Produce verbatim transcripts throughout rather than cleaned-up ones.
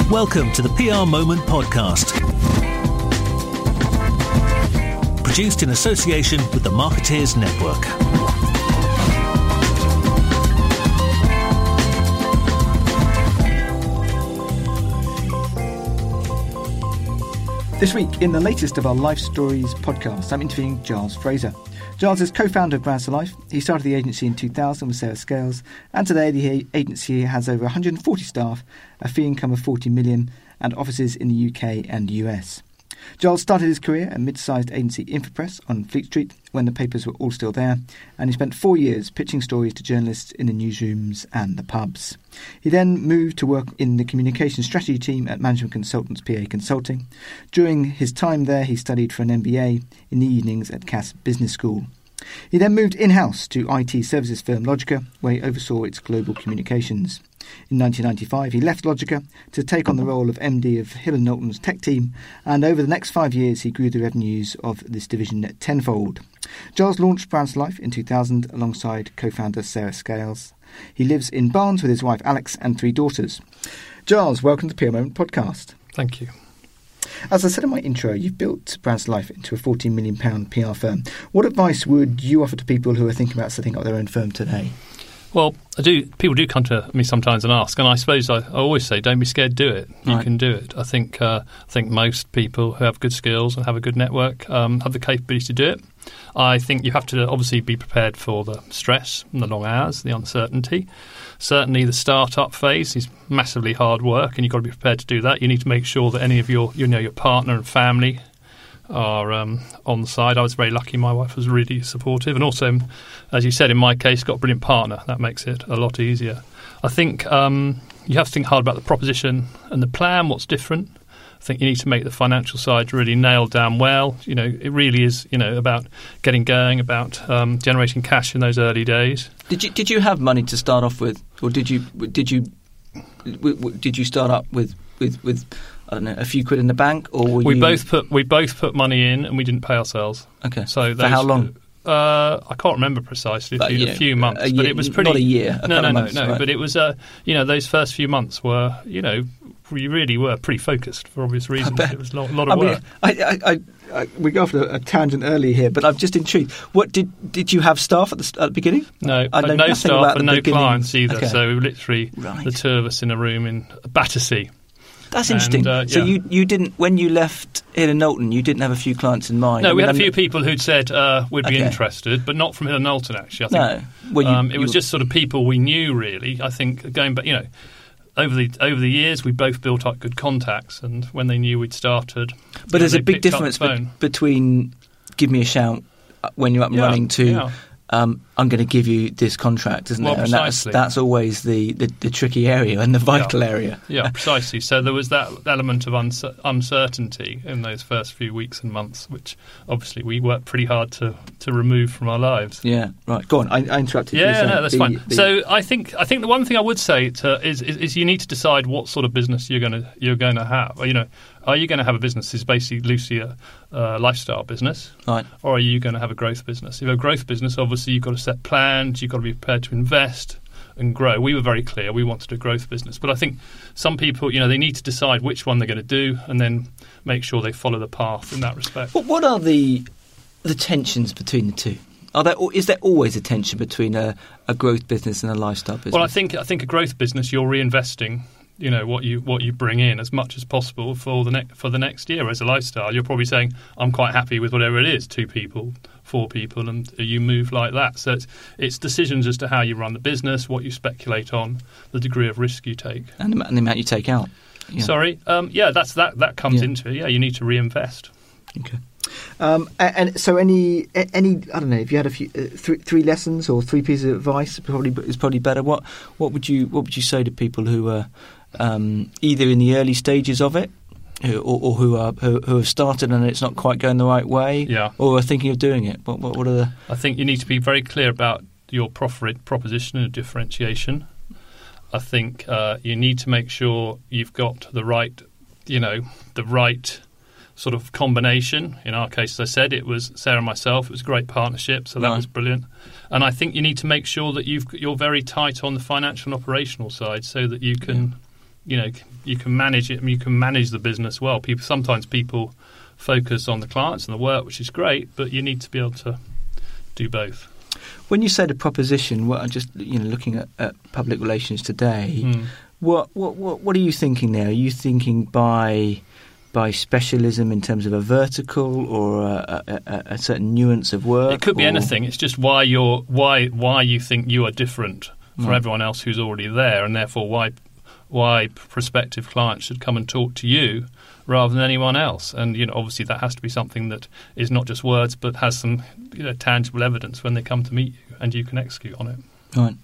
Welcome to the P R Moment podcast. Produced in association with the Marketeers Network. This week, in the latest of our Life Stories podcast, I'm interviewing Giles Fraser. Giles is co-founder of Brands for Life. He started the agency in two thousand with Sarah Scales, and today the agency has over one hundred forty staff, a fee income of forty million, and offices in the U K and U S. Giles started his career at mid-sized agency Infopress on Fleet Street when the papers were all still there, and he spent four years pitching stories to journalists in the newsrooms and the pubs. He then moved to work in the communications strategy team at management consultants P A Consulting. During his time there, he studied for an M B A in the evenings at Cass Business School. He then moved in-house to I T services firm Logica, where he oversaw its global communications. In nineteen ninety-five, he left Logica to take on the role of M D of Hill and Knowlton's tech team, and over the next five years he grew the revenues of this division tenfold. Giles launched Brands for Life in two thousand alongside co-founder Sarah Scales. He lives in Barnes with his wife Alex and three daughters. Giles, welcome to the P R Moment podcast. Thank you. As I said in my intro, you've built Brands for Life into a fourteen million pounds P R firm. What advice would you offer to people who are thinking about setting up their own firm today? Well, I do. People do come to me sometimes and ask, and I suppose I, I always say, don't be scared, do it. You right. can do it. I think uh, I think most people who have good skills and have a good network um, have the capability to do it. I think you have to obviously be prepared for the stress and the long hours, the uncertainty. Certainly the start-up phase is massively hard work, and you've got to be prepared to do that. You need to make sure that any of your, you know, your partner and family are um, on the side. I was very lucky. My wife was really supportive, and also, as you said, in my case, got a brilliant partner. That makes it a lot easier. I think um, you have to think hard about the proposition and the plan, what's different. I think you need to make the financial side really nailed down well. You know, it really is, you know, about getting going, about um, generating cash in those early days. Did you did you have money to start off with, or did you did you did you start up with with, with I don't know, a few quid in the bank, or were we you... both put we both put money in and we didn't pay ourselves. Okay, so for those, how long? Uh, I can't remember precisely. But, a, few, know, a few months, a year, but it was pretty. Not a year. A no, no, no, months, no. Right. But it was. Uh, you know, those first few months were. You know, we really were pretty focused for obvious reasons. It was a lot, lot of I work. Mean, I, I, I, I, we go off a, a tangent early here, but I'm just intrigued. What did did you have staff at the, at the beginning? No, I know no staff and no beginning. clients either. Okay. So we were literally Right. the two of us in a room in Battersea. That's interesting. And, uh, so yeah. you you didn't when you left Hill and Knowlton, you didn't have a few clients in mind. No, I we mean, had a I'm- few people who'd said uh, we'd be Okay. interested, but not from Hill and Knowlton. Actually, I think No, well, you, um, it you was were- just sort of people we knew. Really, I think going back, you know, over the over the years, we both built up good contacts, and when they knew we'd started, But you there's know, a they big picked up the difference be- phone. between give me a shout when you're up and Yeah, running to yeah. um, I'm going to give you this contract, isn't Well, there? And that's precisely. that's always the, the, the tricky area and the vital Yeah. area. Yeah, precisely. So there was that element of uncer- uncertainty in those first few weeks and months, which obviously we worked pretty hard to, to remove from our lives. Yeah, right. Go on, I, I interrupted you. Yeah, So no, that's the- fine. the- So I think I think the one thing I would say to, is, is is you need to decide what sort of business you're going to you're going to have. You know, are you going to have a business that's basically loosely a uh, lifestyle business, Right. or are you going to have a growth business? If you have a growth business, obviously you've got to set plans, you've got to be prepared to invest and grow. We were very clear we wanted a growth business, but I think some people, you know, they need to decide which one they're going to do and then make sure they follow the path in that respect. What, what are the the tensions between the two? Are there is there always a tension between a, a growth business and a lifestyle business? Well, I think I think a growth business, you're reinvesting, you know, what you what you bring in as much as possible for the next for the next year. As a lifestyle, you're probably saying, I'm quite happy with whatever it is, two people, four people, and you move like that. So it's it's decisions as to how you run the business, what you speculate on, the degree of risk you take, and the, and the amount you take out. Yeah. Sorry, um, yeah, that's that that comes Yeah. into it. Yeah, you need to reinvest. Okay. Um, and, and so, any, any, I don't know, if you had a few, uh, three, three lessons or three pieces of advice, Probably is probably better. What what would you what would you say to people who are um, either in the early stages of it, who, or, or who are who, who have started and it's not quite going the right way, Yeah. or are thinking of doing it? What what, what are the I think you need to be very clear about your profit proposition and differentiation. I think uh, you need to make sure you've got the right, you know, the right sort of combination. In our case, as I said, it was Sarah and myself. It was a great partnership, so that Right. was brilliant. And I think you need to make sure that you've, you're very tight on the financial and operational side so that you can you know, you can manage it. You can manage the business well. People sometimes people focus on the clients and the work, which is great, but you need to be able to do both. When you say the proposition, what just you know, looking at, at public relations today, Mm. what, what what what are you thinking there? Are you thinking by by specialism in terms of a vertical or a, a, a, a certain nuance of work? It could be or? anything. It's just why you're why why you think you are different from Right. everyone else who's already there, and therefore why why prospective clients should come and talk to you rather than anyone else. And you know, obviously that has to be something that is not just words, but has some you know tangible evidence when they come to meet you, and you can execute on it. Right.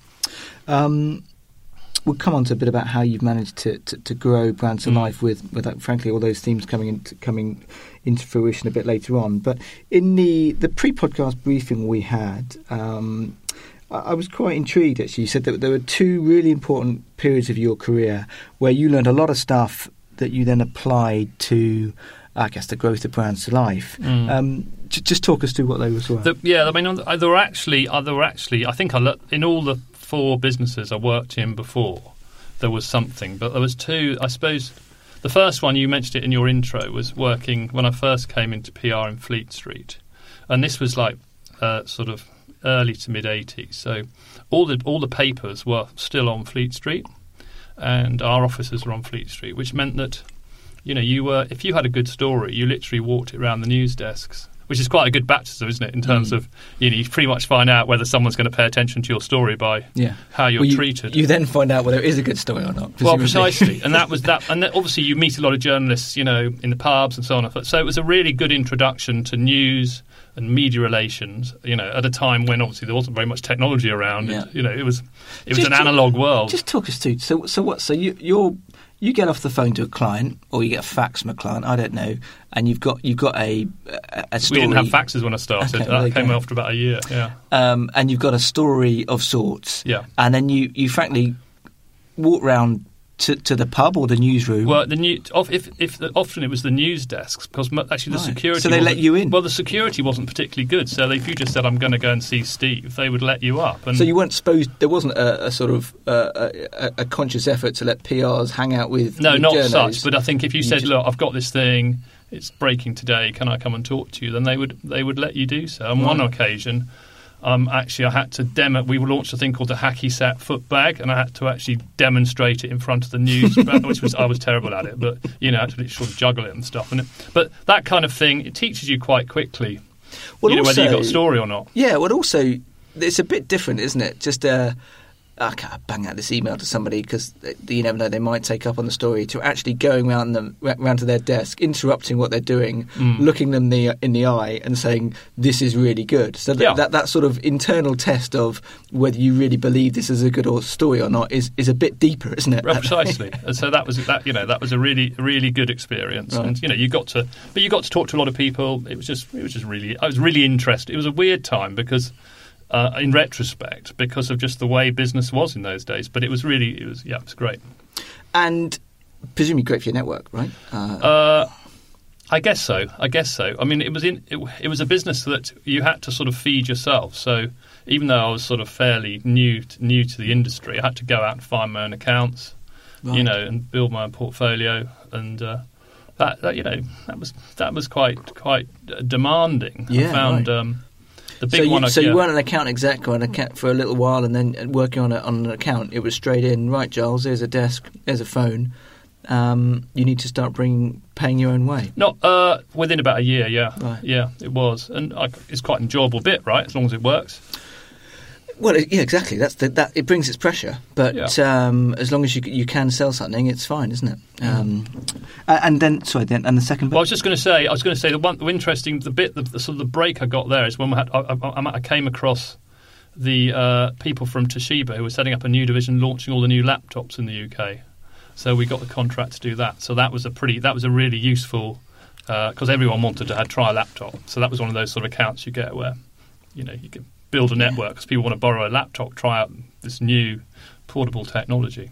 Um, we'll come on to a bit about how you've managed to, to, to grow Brands to Mm. Life with, with uh, frankly, all those themes coming into coming into fruition a bit later on. But in the, the pre-podcast briefing we had, um, I, I was quite intrigued, actually. You said that there were two really important periods of your career where you learned a lot of stuff that you then applied to, I guess, the growth of Brands to Life. Mm. Um, j- just talk us through what those were. The, yeah, I mean, on the, there were actually, uh, there were actually, I think I looked, in all the four businesses I worked in before, there was something. But there was two, I suppose. The first one, you mentioned it in your intro, was working when I first came into P R in Fleet Street, and this was like uh, sort of early to mid eighties. So all the all the papers were still on Fleet Street, and our offices were on Fleet Street, which meant that you know you were if you had a good story, you literally walked it around the news desks. Which is quite a good baptism, isn't it? In terms Mm. of you know, you pretty much find out whether someone's going to pay attention to your story by yeah. how you're Well, you, treated. You then find out whether it is a good story or not. Well, presumably. precisely, and that was that. And then obviously, you meet a lot of journalists, you know, in the pubs and so on. So it was a really good introduction to news and media relations. You know, at a time when obviously there wasn't very much technology around. Yeah. It, you know, it was it was Just- an analog world. Just talk us through. So, so what? So you, you're you get off the phone to a client, or you get a fax from a client. I don't know, and you've got you've got a a, a we story. didn't have faxes when I started. Okay, there that you came go. after about a year. Yeah, um, and you've got a story of sorts. yeah. And then you, you frankly walk round to, to the pub or the newsroom. Well, the new, if if the, often it was the news desks because mu- actually the Right. security. So they let wasn't- you in? Well, the security wasn't particularly good. So if you just said, "I'm going to go and see Steve," they would let you up. And So you weren't supposed. There wasn't a, a sort of uh, a, a conscious effort to let P Rs hang out with. no, with not journos. such. But I think if you You said, just- "Look, I've got this thing. It's breaking today. Can I come and talk to you?" Then they would they would let you do so. On one Right. occasion, um, actually, I had to demo. We launched a thing called the Hacky Sat foot bag, and I had to actually demonstrate it in front of the news, which was I was terrible at it. But you know, I had to sort of juggle it and stuff. And it, but that kind of thing, it teaches you quite quickly. Well, you know, whether also- you've got a story or not. Yeah, well, also, it's a bit different, isn't it? Just, uh, I can't bang out this email to somebody because you never know, they might take up on the story, to actually going round them, round to their desk, interrupting what they're doing, Mm. looking them the, in the eye and saying, this is really good. So that, Yeah. that, that sort of internal test of whether you really believe this is a good or story or not is, is a bit deeper, isn't it? Well, precisely. And so that was that. You know, that was a really, really good experience. Right. And you know, you got to, but you got to talk to a lot of people. It was just, it was just really, I was really interested. It was a weird time because, uh, in retrospect, because of just the way business was in those days. But it was really, it was, yeah, it was great. And presumably great for your network, right? Uh, Uh, I guess so. I guess so. I mean, it was in, it, it was a business that you had to sort of feed yourself. So even though I was sort of fairly new, to, new to the industry, I had to go out and find my own accounts. right. you know, and build my own portfolio, and uh, that, that you know that was that was quite quite uh, demanding. Yeah, I found right. um, the big so you, one. I, so yeah. you weren't an account exec or an account for a little while, and then working on a, on an account. It was straight in. Right, Giles. There's a desk. There's a phone. Um, you need to start bringing paying your own way. Not uh, within about a year. Yeah, Right. yeah, it was, and I, it's quite an enjoyable bit, right? As long as it works. Well, it, yeah, exactly. That's the, that. It brings its pressure, but Yeah. um, as long as you you can sell something, it's fine, isn't it? Um, and, and then, sorry, then, and the second bit. Well, I was just going to say, I was going to say the one the interesting, the bit, the, the sort of the break I got there is when we had, I, I, I came across the uh, people from Toshiba who were setting up a new division, launching all the new laptops in the U K. So we got the contract to do that. So that was a pretty, that was a really useful, because uh, everyone wanted to have, try a laptop. So that was one of those sort of accounts you get where, you know, you can build a network because people want to borrow a laptop, try out this new portable technology.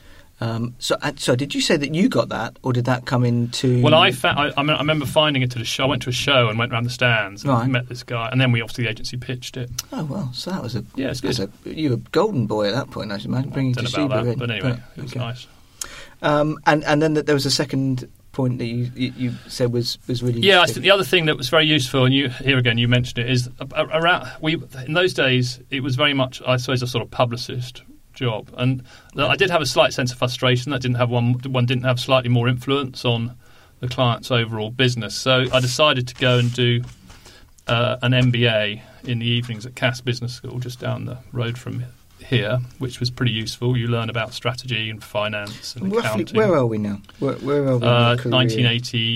Um, so, uh, so did you say that you got that, or did that come into? Well, I, fa- I, I, mean, I remember finding it at a show. I went to a show and went around the stands and Right. met this guy, and then we obviously the agency pitched it. Oh well, so that was a Yeah, it's that's good. A, you were a golden boy at that point, I should imagine, bringing Don't know Toshiba about that, in. but anyway, But, it was okay. nice. Um, and and then there was a second point that you, you, you said was, was really yeah. I think the other thing that was very useful, and you here again you mentioned it, is around we in those days it was very much I suppose a sort of publicist job, and yeah. I did have a slight sense of frustration that didn't have one one didn't have slightly more influence on the client's overall business. So I decided to go and do uh, an M B A in the evenings at Cass Business School, just down the road from here, which was pretty useful. You learn about strategy and finance and Roughly, accounting. where are we now? Where, where are we? Uh, nineteen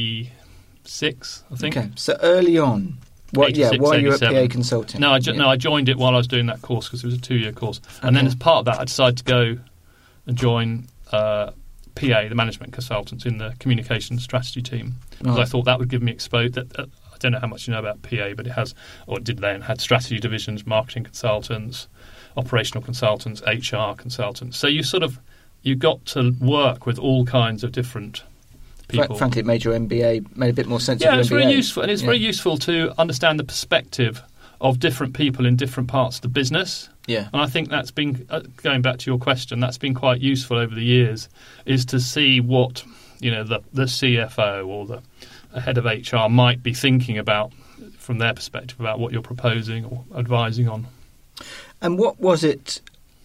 eighty-six, I think. Okay, so early on. What? Yeah, while you were at P A Consulting. No, I, ju- yeah. no, I joined it while I was doing that course because it was a two-year course, and okay. then as part of that, I decided to go and join uh, P A, the management consultants, in the communications strategy team, because right. I thought that would give me exposure. That uh, I don't know how much you know about P A, but it has, or it did then, had strategy divisions, marketing consultants, operational consultants, H R consultants. So you sort of you got to work with all kinds of different people. Frankly, it made your M B A made a bit more sense. Yeah, of your it's M B A. very useful, and it's yeah. very useful to understand the perspective of different people in different parts of the business. Yeah, and I think that's been uh, going back to your question. That's been quite useful over the years, is to see what you know the the C F O or the head of H R might be thinking about from their perspective about what you're proposing or advising on. And what was it?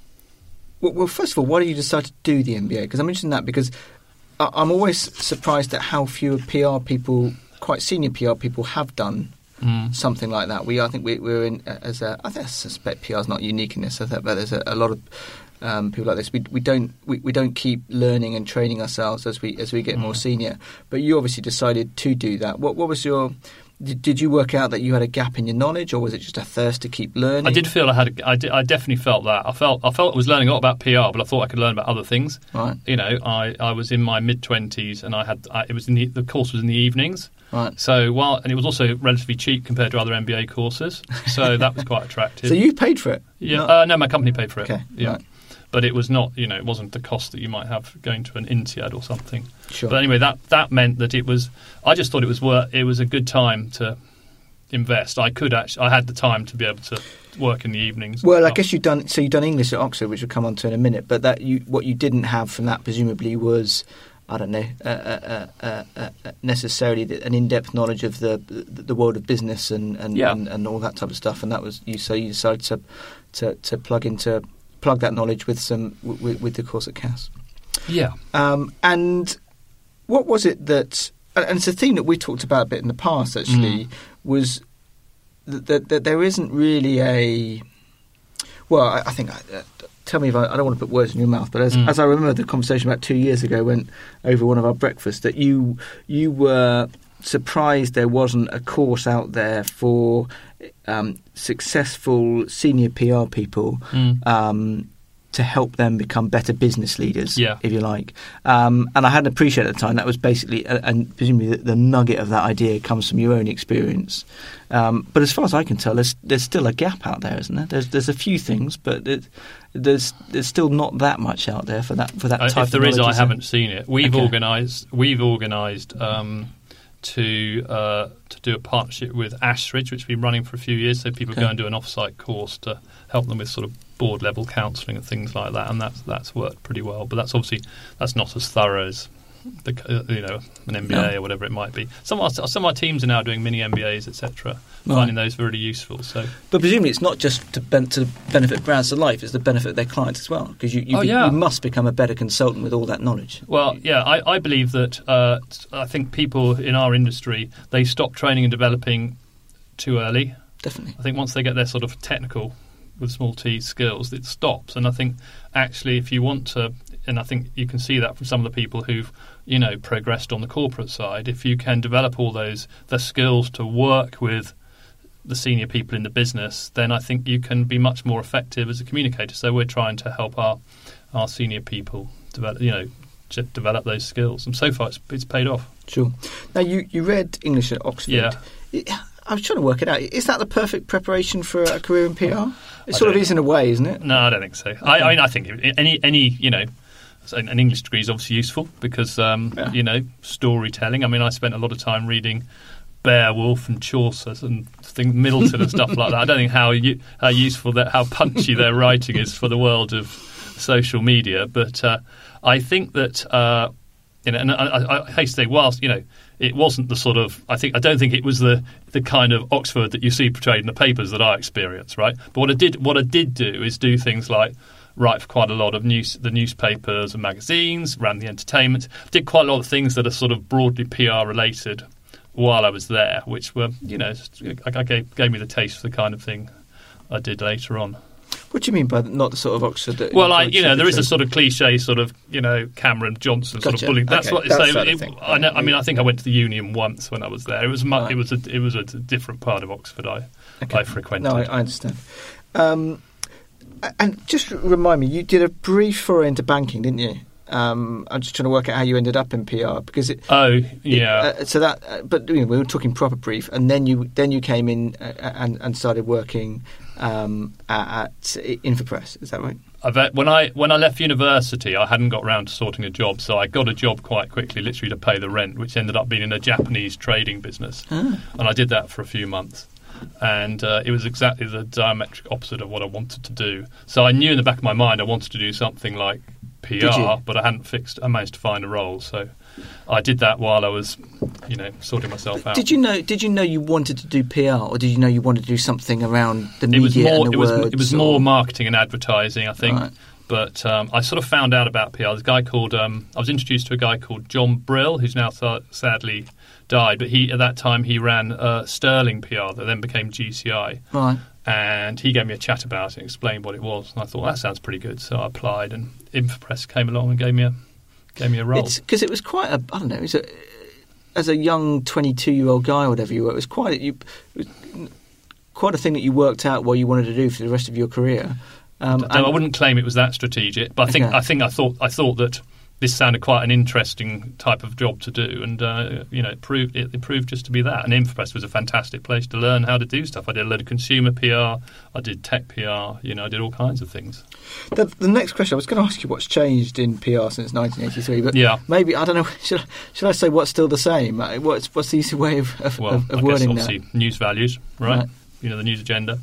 Well, first of all, why did you decide to do the M B A? Because I'm interested in that because I'm always surprised at how few P R people, quite senior P R people, have done mm. something like that. We, I think we, we're in as a. I, think I suspect P R is not unique in this. I think, but there's a, a lot of um, people like this. We, we don't we, we don't keep learning and training ourselves as we as we get mm. more senior. But you obviously decided to do that. What what was your Did, did you work out that you had a gap in your knowledge, or was it just a thirst to keep learning? I did feel I had. A, I, did, I definitely felt that. I felt. I felt I was learning a lot about P R, but I thought I could learn about other things. Right. You know, I, I was in my mid twenties, and I had. I, it was in the, the course was in the evenings. Right. So while and it was also relatively cheap compared to other M B A courses, so that was quite attractive. So you paid for it? Yeah. Not... Uh, no, my company paid for it. Okay. Yeah. Right. But it was not, you know, it wasn't the cost that you might have going to an INSEAD or something. Sure. But anyway, that that meant that it was. I just thought it was worth. It was a good time to invest. I could actually. I had the time to be able to work in the evenings. Well, I guess you've done. So you've done English at Oxford, which we'll come on to in a minute. But that you, what you didn't have from that presumably was, I don't know, uh, uh, uh, uh, uh, necessarily an in-depth knowledge of the the, the world of business and and, yeah. and and all that type of stuff. And that was you. So you decided to to, to plug into. plug that knowledge with some with, with the course at Cass. Yeah. Um, and what was it that, and it's a theme that we talked about a bit in the past actually, mm. was that, that, that there isn't really a, well, I, I think, uh, tell me if I, I don't want to put words in your mouth, but as, mm. as I remember the conversation about two years ago went over one of our breakfasts, that you you were surprised there wasn't a course out there for um, successful senior P R people mm. um, to help them become better business leaders, yeah. if you like. Um, and I hadn't appreciated at the time. That was basically, uh, and presumably the, the nugget of that idea comes from your own experience. Um, but as far as I can tell, there's, there's still a gap out there, isn't there? There's there's a few things, but it, there's there's still not that much out there for that for that uh, type if there of is, knowledge. I haven't seen it. We've okay. organised. We've organised. Um, to uh, to do a partnership with Ashridge, which we've been running for a few years, so people okay. go and do an off-site course to help them with sort of board-level counselling and things like that, and that's that's worked pretty well. But that's obviously that's not as thorough as the, uh, you know an M B A no. or whatever it might be. Some of our, some of our teams are now doing mini M B As, et cetera, right. finding those really useful. So, but presumably it's not just to, ben- to benefit brands of life; it's to benefit their clients as well, because you you, oh, be, yeah. you must become a better consultant with all that knowledge. Well, yeah, I, I believe that uh, I think people in our industry, they stop training and developing too early. Definitely, I think once they get their sort of technical with small t skills, it stops. And I think actually, if you want to, and I think you can see that from some of the people who've you know progressed on the corporate side, if you can develop all those the skills to work with the senior people in the business, then I think you can be much more effective as a communicator. So we're trying to help our our senior people develop, you know, develop those skills, and so far it's, it's paid off. Sure. Now you, you read English at Oxford. Yeah. I was trying to work it out. Is that the perfect preparation for a career in P R? It sort of is in a way, isn't it? No, I don't think so. Okay. I, I mean, I think any any you know. An English degree is obviously useful because, um, yeah. you know, storytelling. I mean, I spent a lot of time reading Beowulf and Chaucer and things, Middleton and stuff like that. I don't think how you, how useful that, how punchy their writing is for the world of social media. But uh, I think that, uh, you know, and I, I, I hate to say, whilst, you know, it wasn't the sort of, I think, I don't think it was the, the kind of Oxford that you see portrayed in the papers that I experienced, right? But what I did, what I did do is do things like write for quite a lot of news, the newspapers and magazines, ran the entertainment, did quite a lot of things that are sort of broadly P R related while I was there, which were, you know, I gave, gave me the taste for the kind of thing I did later on. What do you mean by not the sort of Oxford? That well, I, you know, there is a sort of cliche sort of, you know, Cameron Johnson sort gotcha. of bullying. That's okay. what. That's so it, it, I, know, I mean, I think I went to the Union once when I was there. It was mu- right. it was a it was a different part of Oxford I okay. I frequented. No, I, I understand. Um, and just remind me, you did a brief foray into banking, didn't you? Um, I'm just trying to work out how you ended up in P R because it. Oh yeah. It, uh, so that, uh, but you know, we were talking proper brief, and then you then you came in uh, and and started working um, at, at Infopress. Is that right? I've, when I when I left university, I hadn't got round to sorting a job, so I got a job quite quickly, literally to pay the rent, which ended up being in a Japanese trading business, ah. and I did that for a few months. And uh, it was exactly the diametric opposite of what I wanted to do. So I knew in the back of my mind I wanted to do something like P R, but I hadn't fixed. I managed to find a role, so I did that while I was, you know, sorting myself out. Did you know? Did you know you wanted to do P R, or did you know you wanted to do something around the media it was more, and the it was, words? It was or? more marketing and advertising, I think. Right. But um, I sort of found out about P R. There's a guy called. Um, I was introduced to a guy called John Brill, who's now th- sadly died. But he, at that time, he ran uh, Sterling P R, that then became G C I. Right. And he gave me a chat about it and explained what it was. And I thought, that sounds pretty good. So I applied, and Infopress came along and gave me a gave me a role. Because it was quite a, I don't know, it was a, as a young twenty-two-year-old guy or whatever you were, it was quite a, you, it was quite a thing that you worked out what you wanted to do for the rest of your career. Um, no, I wouldn't claim it was that strategic, but I think okay. I think I thought I thought that this sounded quite an interesting type of job to do, and uh, you know, it proved it, it proved just to be that. And Infopress was a fantastic place to learn how to do stuff. I did a lot of consumer P R, I did tech P R, you know, I did all kinds of things. The, the next question, I was going to ask you what's changed in P R since nineteen eighty-three, but yeah. maybe I don't know. Should I, should I say what's still the same? What's what's the easy way of, of, well, of, of I wording guess obviously that? News values, right? right? You know, the news agenda.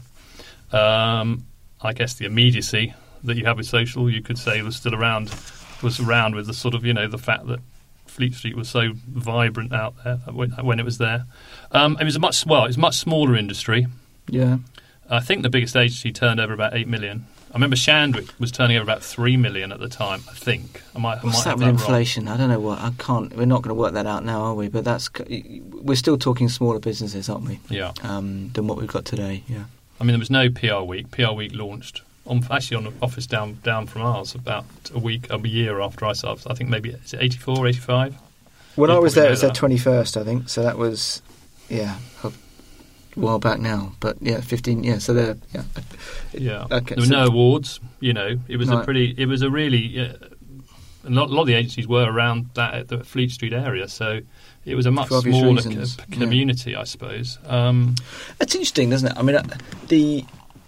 Um, I guess the immediacy that you have with social, you could say, was still around. Was around with the sort of, you know, the fact that Fleet Street was so vibrant out there when, when it was there. Um, it was a much well, it was a much smaller industry. Yeah, I think the biggest agency turned over about eight million. I remember Shandwick was turning over about three million at the time. I think I might. I what's might that have with that inflation? I don't know what. I can't. We're not going to work that out now, are we? But that's we're still talking smaller businesses, aren't we? Yeah. Um, than what we've got today. Yeah. I mean, there was no P R Week. P R Week launched. On, actually on an office down down from ours about a week, a year after I started. I think maybe is it eighty-four, eighty-five? When You'd I was there, probably it was know their twenty-first, I think. So that was, yeah, a while back now. But yeah, fifteen. Yeah, so they're yeah. Yeah. Okay, there were so no awards. You know, it was right. a pretty. It was a really. Uh, a, lot, a lot of the agencies were around that at the Fleet Street area, so it was a much smaller co- community, yeah. I suppose. Um, It's interesting, isn't it? I mean, uh, the.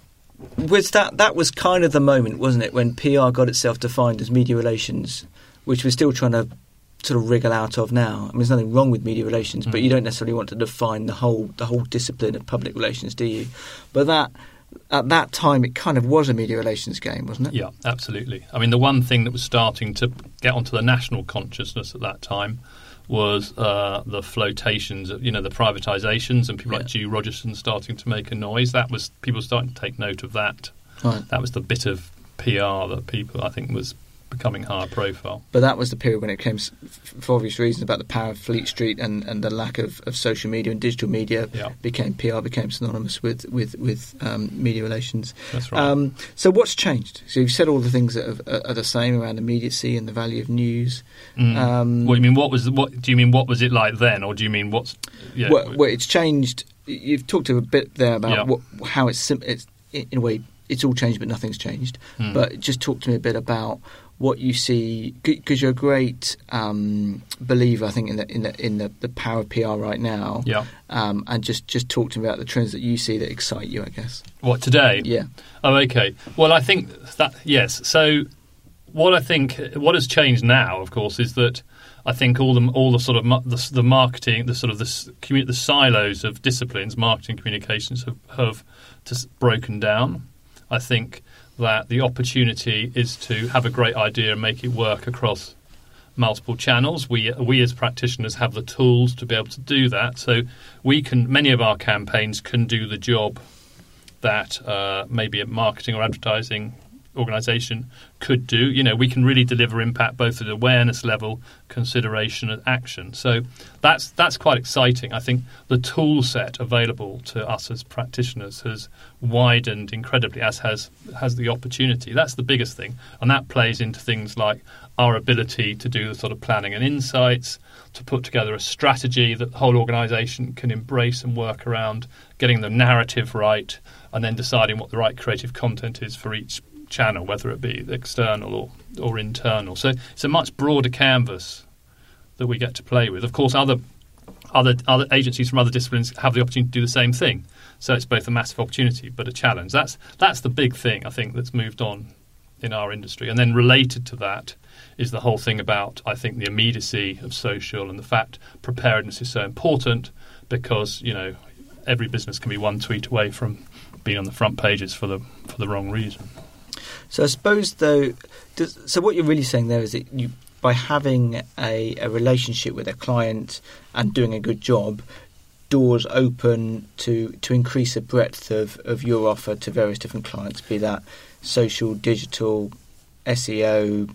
Was that that was kind of the moment, wasn't it, when P R got itself defined as media relations, which we're still trying to sort of wriggle out of now. I mean, there's nothing wrong with media relations, mm. but you don't necessarily want to define the whole the whole discipline of public relations, do you? But that at that time, it kind of was a media relations game, wasn't it? Yeah, absolutely. I mean, the one thing that was starting to get onto the national consciousness at that time was uh, the flotations, of, you know, the privatisations, and people yeah. like G. Rogerson starting to make a noise. That was people starting to take note of that. Right. That was the bit of P R that people, I think, was becoming higher profile. But that was the period when it came, for obvious reasons, about the power of Fleet Street and, and the lack of, of social media and digital media. Yeah. Became P R became synonymous with with with um, media relations. That's right. Um, so what's changed? So you've said all the things that are, are the same around immediacy and the value of news. Mm. Um, what do you mean? What was what? Do you mean what was it like then, or do you mean what's? Yeah, well, well, it's changed. You've talked a bit there about yeah. what, how it's, sim- it's in a way it's all changed, but nothing's changed. Mm. But just talk to me a bit about what you see, because you're a great um, believer, I think, in the in the in the, the power of P R right now. Yeah. Um, and just, just talk to me about the trends that you see that excite you, I guess. What, today? Yeah. Oh, okay. Well, I think that yes. So, what I think what has changed now, of course, is that I think all the all the sort of the, the marketing, the sort of the the silos of disciplines, marketing, communications have have just broken down. I think that the opportunity is to have a great idea and make it work across multiple channels. We we as practitioners have the tools to be able to do that. So we can many of our campaigns can do the job that uh, maybe a marketing or advertising organisation could do. You know, we can really deliver impact both at awareness level, consideration, and action. So that's that's quite exciting. I think the tool set available to us as practitioners has widened incredibly, as has has the opportunity. That's the biggest thing, and that plays into things like our ability to do the sort of planning and insights, to put together a strategy that the whole organisation can embrace and work around, getting the narrative right, and then deciding what the right creative content is for each channel, whether it be external or, or internal. So it's a much broader canvas that we get to play with. Of course, other other other agencies from other disciplines have the opportunity to do the same thing. So it's both a massive opportunity but a challenge. That's that's the big thing, I think, that's moved on in our industry. And then related to that is the whole thing about, I think, the immediacy of social and the fact preparedness is so important because, you know, every business can be one tweet away from being on the front pages for the for the wrong reason. So I suppose, though, does, so what you're really saying there is that you, by having a, a relationship with a client and doing a good job, doors open to, to increase the breadth of, of your offer to various different clients, be that social, digital, S E O,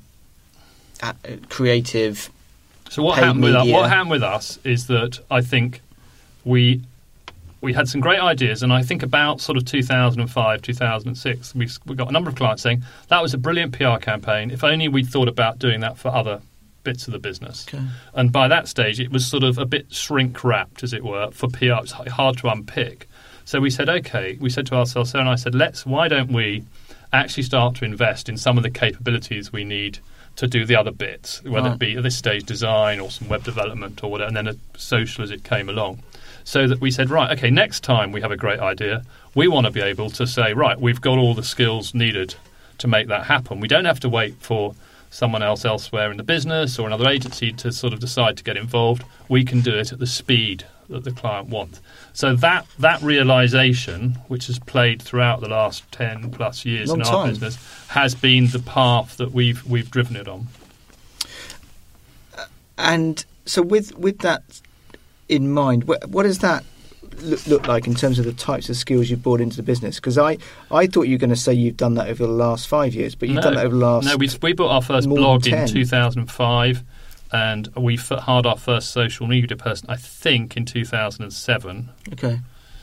uh, creative. So what happened with us, what happened with us is that I think we we had some great ideas, and I think about sort of two thousand five, two thousand six, we we got a number of clients saying that was a brilliant P R campaign. If only we'd thought about doing that for other bits of the business. Okay. And by that stage, it was sort of a bit shrink-wrapped, as it were, for P R. It was hard to unpick. So we said, okay, we said to ourselves, Sarah and I said, let's, why don't we actually start to invest in some of the capabilities we need to do the other bits, whether right. it be at this stage design or some web development or whatever, and then a social as it came along. So that we said, right, okay, next time we have a great idea, we want to be able to say, right, we've got all the skills needed to make that happen. We don't have to wait for someone else elsewhere in the business or another agency to sort of decide to get involved. We can do it at the speed that the client wants. So that that realisation, which has played throughout the last ten plus years Long in time. our business, has been the path that we've we've driven it on. Uh, and so with with that in mind, what, what does that look, look like in terms of the types of skills you've brought into the business? Because I, I thought you were going to say you've done that over the last five years, but you've no, done that over the last No, we we built our first blog in two thousand five, and we f- hired our first social media person, I think, in two thousand seven. Okay.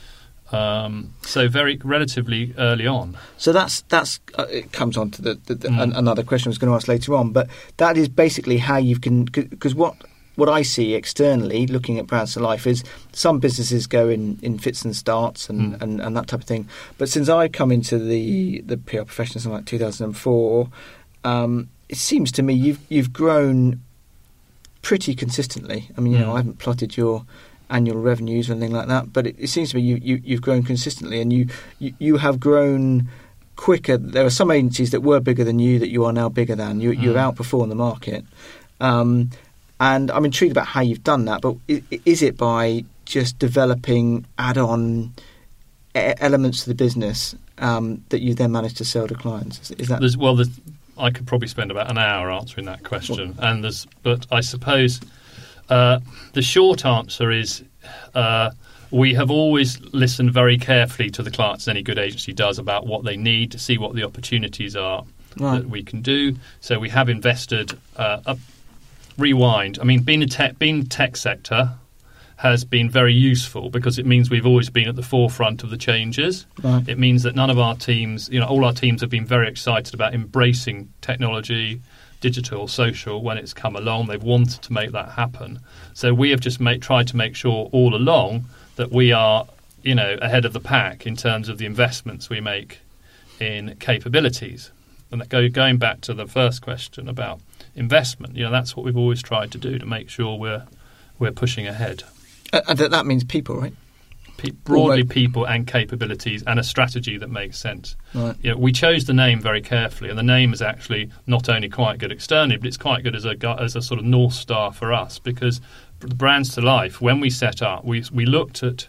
Um, so very relatively early on. So that's that's uh, it comes on to the, the, the Mm. an, another question I was going to ask later on, but that is basically how you can, because what what I see externally looking at Brands to Life is some businesses go in, in fits and starts and, Mm. and, and that type of thing. But since I come into the the P R profession in like two thousand four, um, it seems to me you've you've grown pretty consistently. I mean, you Mm. know, I haven't plotted your annual revenues or anything like that, but it, it seems to me you, you, you've grown consistently, and you, you, you have grown quicker. There are some agencies that were bigger than you that you are now bigger than. You, you've Mm. outperformed the market. Um, and I'm intrigued about how you've done that, but is, is it by just developing add-on e- elements to the business um, that you then managed to sell to clients? Is, is that There's, well, there's, I could probably spend about an hour answering that question, well, and there's, but I suppose uh, the short answer is uh, we have always listened very carefully to the clients any good agency does about what they need to see what the opportunities are Right. that we can do. So we have invested. Uh, up, rewind. I mean, being a tech, being tech sector has been very useful because it means we've always been at the forefront of the changes. Right. It means that none of our teams, you know, all our teams have been very excited about embracing technology, digital, social when it's come along. They've wanted to make that happen. So we have just made, tried to make sure all along that we are, you know, ahead of the pack in terms of the investments we make in capabilities. And that go, going back to the first question about investment, you know, that's what we've always tried to do to make sure we're we're pushing ahead. Uh, and that, that means people, right? Pe- broadly, Right. people and capabilities, and a strategy that makes sense. Right. You know, we chose the name very carefully, and the name is actually not only quite good externally, but it's quite good as a gu- as a sort of north star for us, because the Brands to Life, when we set up, we we looked at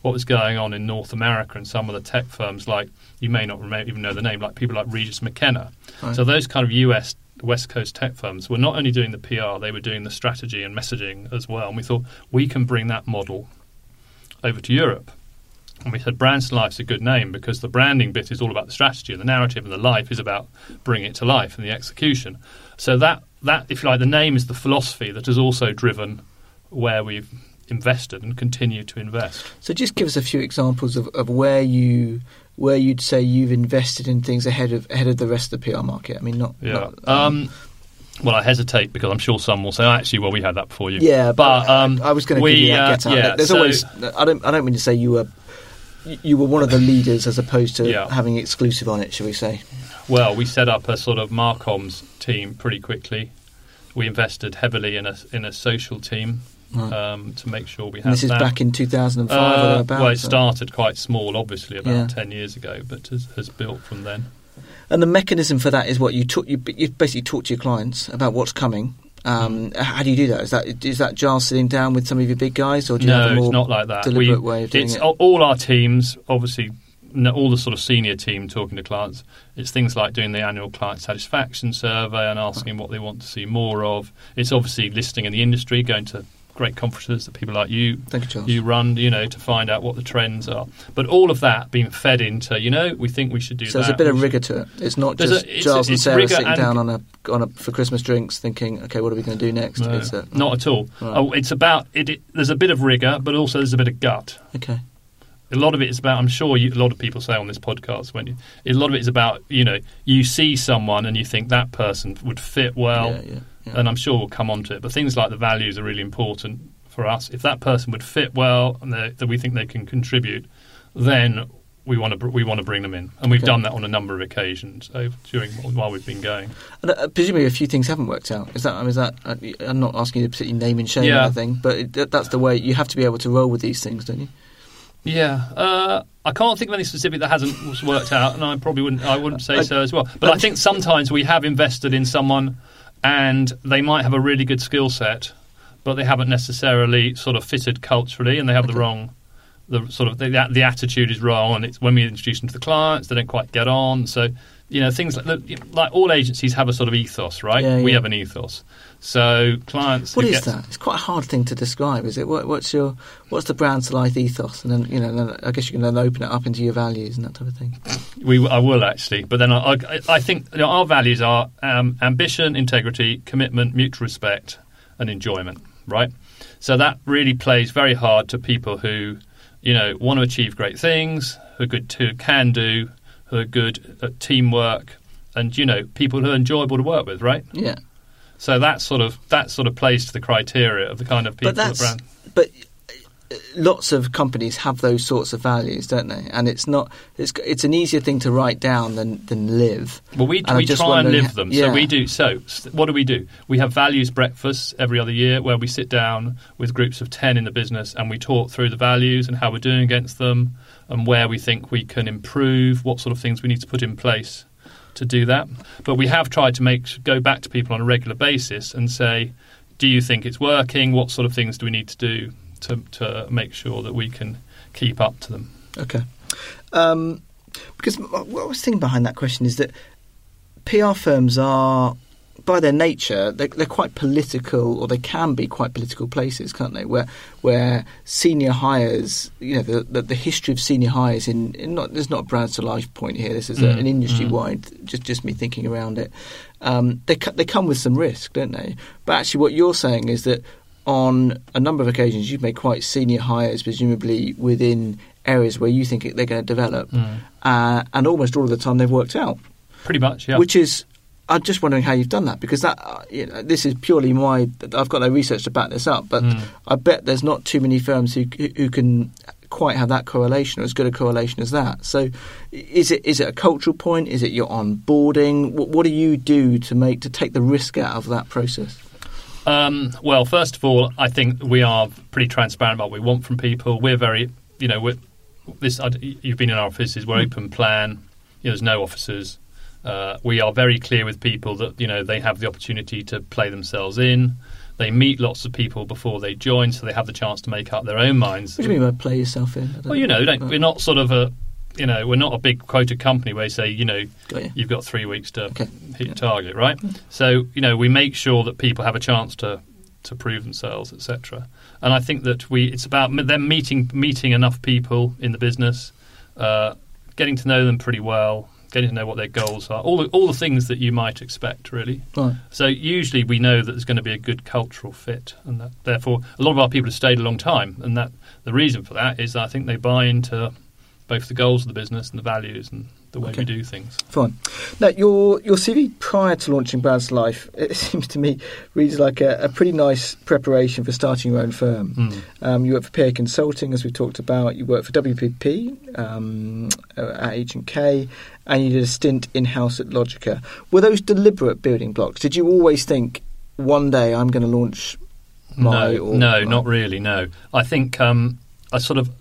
what was going on in North America and some of the tech firms, like, you may not remember, even know the name, like people like Regis McKenna. Right. So those kind of U S West Coast tech firms were not only doing the P R, they were doing the strategy and messaging as well. And we thought, we can bring that model over to Europe. And we said, Brands to Life's a good name because the branding bit is all about the strategy, and the narrative, and the life is about bringing it to life and the execution. So that, that if you like, the name is the philosophy that has also driven where we've invested and continue to invest. So just give us a few examples of, of where you where you'd say you've invested in things ahead of ahead of the rest of the P R market. I mean, not. Yeah. Not, um, um, well, I hesitate because I'm sure some will say, oh, actually, well, we had that before you. Yeah, but, but um, I, I was going to give you that uh, get out. Yeah, There's so, always. I don't. I don't mean to say you were. You were one of the leaders as opposed to yeah. having exclusive on it, shall we say? Well, we set up a sort of Marcoms team pretty quickly. We invested heavily in a in a social team. Right. Um, to make sure we had this is that. back in two thousand five uh, or thereabouts? Well, it started quite small, obviously, about yeah. ten years ago, but has, has built from then. And the mechanism for that is what you talk. You, you basically talk to your clients about what's coming. Um, mm. How do you do that? Is that is that Giles sitting down with some of your big guys, or do you no, have a more it's not like that. deliberate we, way of doing it's it? All our teams, obviously, all the sort of senior team talking to clients. It's things like doing the annual client satisfaction survey and asking right. what they want to see more of. It's obviously listening in the industry, going to great conferences that people like you, Thank you, Charles. you run, you know, to find out what the trends are. But all of that being fed into, you know, we think we should do so that. So there's a bit of rigour to it. It's not just a, it's Giles a, and Sarah sitting down on a, on a for Christmas drinks thinking, okay, what are we going to do next? No, it's a, not at all. Right. Oh, it's about, it, it, there's a bit of rigour, but also there's a bit of gut. Okay. A lot of it is about, I'm sure you, a lot of people say on this podcast, when you, a lot of it is about, you know, you see someone and you think that person would fit well, yeah, yeah, yeah. and I'm sure we'll come on to it, but things like the values are really important for us. If that person would fit well and that we think they can contribute, then we want to we want to bring them in, and we've okay. done that on a number of occasions over, during while we've been going. And, uh, presumably, a few things haven't worked out. Is that? I mean, is that? Uh, I'm not asking you to particularly name and shame yeah. or anything, but it, that's the way you have to be able to roll with these things, don't you? Yeah, uh, I can't think of any specific that hasn't worked out, and I probably wouldn't. I wouldn't say I, so as well. But, but I think sometimes we have invested in someone, and they might have a really good skill set, but they haven't necessarily sort of fitted culturally, and they have okay. the wrong, the sort of the, the attitude is wrong, and it's when we introduce them to the clients, they don't quite get on. So, you know, things like like all agencies have a sort of ethos, right? Yeah, yeah. We have an ethos. So clients. What is get, that? It's quite a hard thing to describe, is it? What, what's your what's the Brands to Life ethos? And then you know, then I guess you can then open it up into your values and that type of thing. We, I will actually, but then I, I, I think you know, our values are um, ambition, integrity, commitment, mutual respect, and enjoyment. Right, so that really plays very hard to people who, you know, want to achieve great things, who are good to can do, who are good at teamwork, and you know, people who are enjoyable to work with. Right. Yeah. So that sort of that sort of plays to the criteria of the kind of people but that's, that brand. But lots of companies have those sorts of values, don't they? And it's not it's it's an easier thing to write down than, than live. Well, we and we try and live them. Yeah. So we do. So what do we do? We have values breakfasts every other year where we sit down with groups of ten in the business and we talk through the values and how we're doing against them and where we think we can improve, what sort of things we need to put in place to do that. But we have tried to make go back to people on a regular basis and say, do you think it's working? What sort of things do we need to do to to make sure that we can keep up to them? Okay. Um, because what I was thinking behind that question is that P R firms are, by their nature, they're, they're quite political, or they can be quite political places, can't they? Where where senior hires, you know, the the, the history of senior hires in, in not there's not a Brands to Life point here. This is a, mm. an industry wide. Mm. Just just me thinking around it. Um, they they come with some risk, don't they? But actually, what you're saying is that on a number of occasions, you've made quite senior hires, presumably within areas where you think they're going to develop, mm. uh, and almost all of the time they've worked out. Pretty much, yeah. Which is. I'm just wondering how you've done that, because that uh, you know, this is purely my. I've got no research to back this up, but mm. I bet there's not too many firms who who can quite have that correlation, or as good a correlation as that. So, is it is it a cultural point? Is it your onboarding? What, what do you do to make to take the risk out of that process? Um, well, first of all, I think we are pretty transparent about what we want from people. We're very, you know, we're, this. You've been in our offices. We're mm. open plan. You know, there's no officers. Uh, we are very clear with people that, you know, they have the opportunity to play themselves in. They meet lots of people before they join, so they have the chance to make up their own minds. What do you mean by play yourself in? Well, you know, don't, we're not sort of a, you know, we're not a big quoted company where you say, you know, got you. you've got three weeks to Okay. hit your Yeah. target, right? So, you know, we make sure that people have a chance to, to prove themselves, et cetera. And I think that we, it's about them meeting meeting enough people in the business, uh, getting to know them pretty well, getting to know what their goals are, all the, all the things that you might expect, really. Right. So usually we know that there's going to be a good cultural fit, and that, therefore a lot of our people have stayed a long time, and that the reason for that is I think they buy into both the goals of the business and the values and the way Okay. we do things. Fine. Now, your your C V prior to launching Brands to Life, it seems to me, reads like a, a pretty nice preparation for starting your own firm. Mm. Um, you worked for P A Consulting, as we talked about. You worked for W P P um, at H and K, and you did a stint in-house at Logica. Were those deliberate building blocks? Did you always think, one day I'm going to launch my... No, or, no, or- not really, no. I think um, I sort of...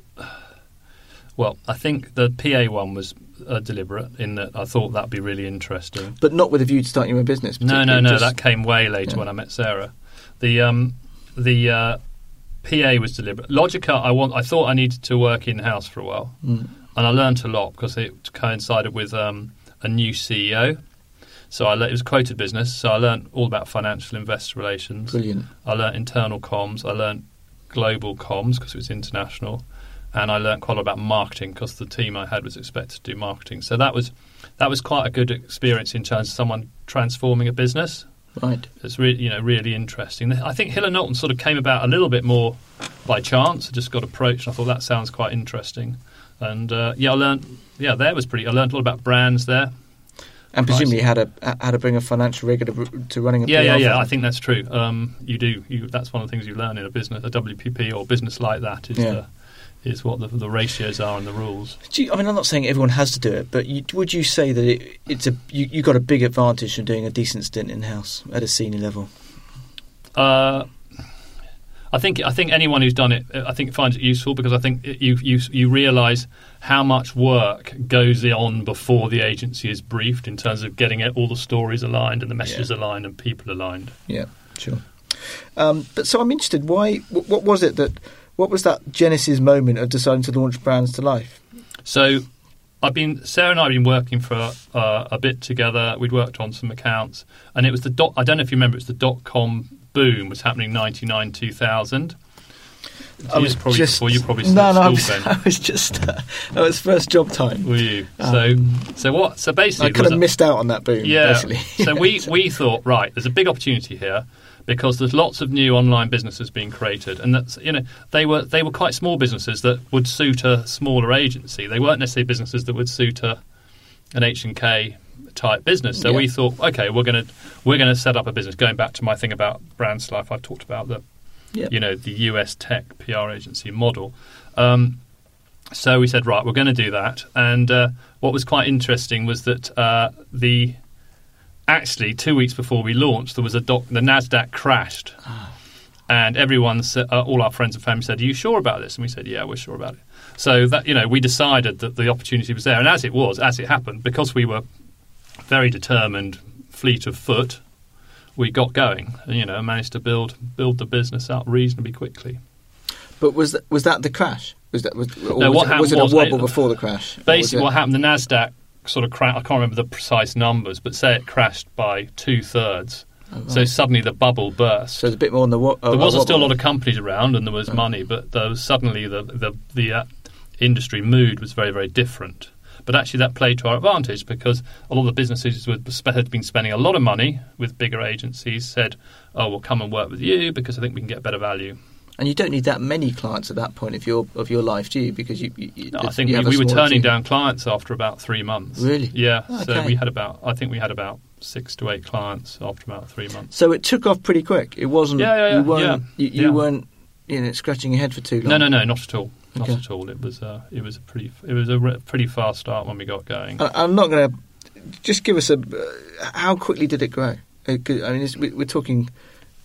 Well, I think the P A one was uh, deliberate in that I thought that'd be really interesting. But not with a view to starting your own business? No, no, particularly, no. just- That came way later Yeah. when I met Sarah. The um, the uh, P A was deliberate. Logica, I want. I thought I needed to work in house for a while, Mm. and I learnt a lot because it coincided with um, a new C E O. So I le- it was a quoted business. So I learnt all about financial investor relations. Brilliant. I learnt internal comms. I learnt global comms because it was international. And I learnt quite a lot about marketing because the team I had was expected to do marketing. So that was that was quite a good experience in terms of someone transforming a business. Right. It's really, you know, really interesting. I think Hill and Knowlton sort of came about a little bit more by chance. I just got approached. And I thought that sounds quite interesting. And uh, yeah, I learnt. Yeah, there was pretty. I learnt a lot about brands there. And Nice. presumably how to, how to bring a financial rigour to, to running a Yeah, P yeah, R yeah. firm. I think that's true. Um, you do. You, that's one of the things you learn in a business, a W P P or business like that. Is Yeah. the, is what the, the ratios are and the rules. Do you, I mean, I'm not saying everyone has to do it, but you, would you say that it, it's a you, you got a big advantage from doing a decent stint in house at a senior level? Uh, I think I think anyone who's done it, I think finds it useful because I think it, you you you realise how much work goes on before the agency is briefed in terms of getting it, all the stories aligned and the messages Yeah. aligned and people aligned. Yeah, sure. Um, but so I'm interested. Why? What, what was it that? What was that genesis moment of deciding to launch Brands to Life? So I've been Sarah and I have been working for uh, a bit together. We'd worked on some accounts, and it was the dot. I don't know if you remember. It's the dot com boom was happening ninety-nine two thousand. I was probably just before you probably still no, no. I school was, then. I was just uh, that was first job time. Were you? Um, so so what? So basically, I it kind was of a- missed out on that boom. Yeah. basically. So we, we thought, right, there's a big opportunity here because there's lots of new online businesses being created, and that's, you know, they were they were quite small businesses that would suit a smaller agency. They weren't necessarily businesses that would suit a an H and K type business. So Yeah. we thought, okay, we're going to we're going to set up a business. Going back to my thing about Brands to Life, I've talked about the Yep. you know the U S tech P R agency model. Um, so we said, right, we're going to do that. And uh, what was quite interesting was that uh, the actually two weeks before we launched, there was a doc, the NASDAQ crashed, and everyone, said, uh, all our friends and family said, "Are you sure about this?" And we said, "Yeah, we're sure about it." So that you know, we decided that the opportunity was there, and as it was, as it happened, because we were very determined, fleet of foot, we got going, and, you know, managed to build build the business up reasonably quickly. But was that, was that the crash? Was that was, or No, was, what it, was it happened a was wobble it- before the crash? Or was Basically, it- what happened, the NASDAQ sort of crashed. I can't remember the precise numbers, but say it crashed by two thirds. Oh, right. So suddenly the bubble burst. So there's a bit more on the. Wo- there uh, was wobble. still a lot of companies around, and there was Oh. money, but there was suddenly the the the uh, industry mood was very very different. But actually, that played to our advantage because a lot of the businesses who had been spending a lot of money with bigger agencies said, "Oh, we'll come and work with you because I think we can get better value." And you don't need that many clients at that point of your of your life, do you? Because you, you, you No, I think you we, have a we were smaller turning team. down clients after about three months. Really? Yeah. So Okay. we had about, I think we had about six to eight clients after about three months. So it took off pretty quick. It wasn't. Yeah, yeah, yeah, You weren't. yeah, You, you yeah. weren't. You know, scratching your head for too long. No, no, no, not at all. Not Okay. at all. It was, uh, it was a pretty, it was a re- pretty fast start when we got going. I, I'm not going to. Just give us a. Uh, how quickly did it grow? Uh, 'cause, I mean, it's, we, we're talking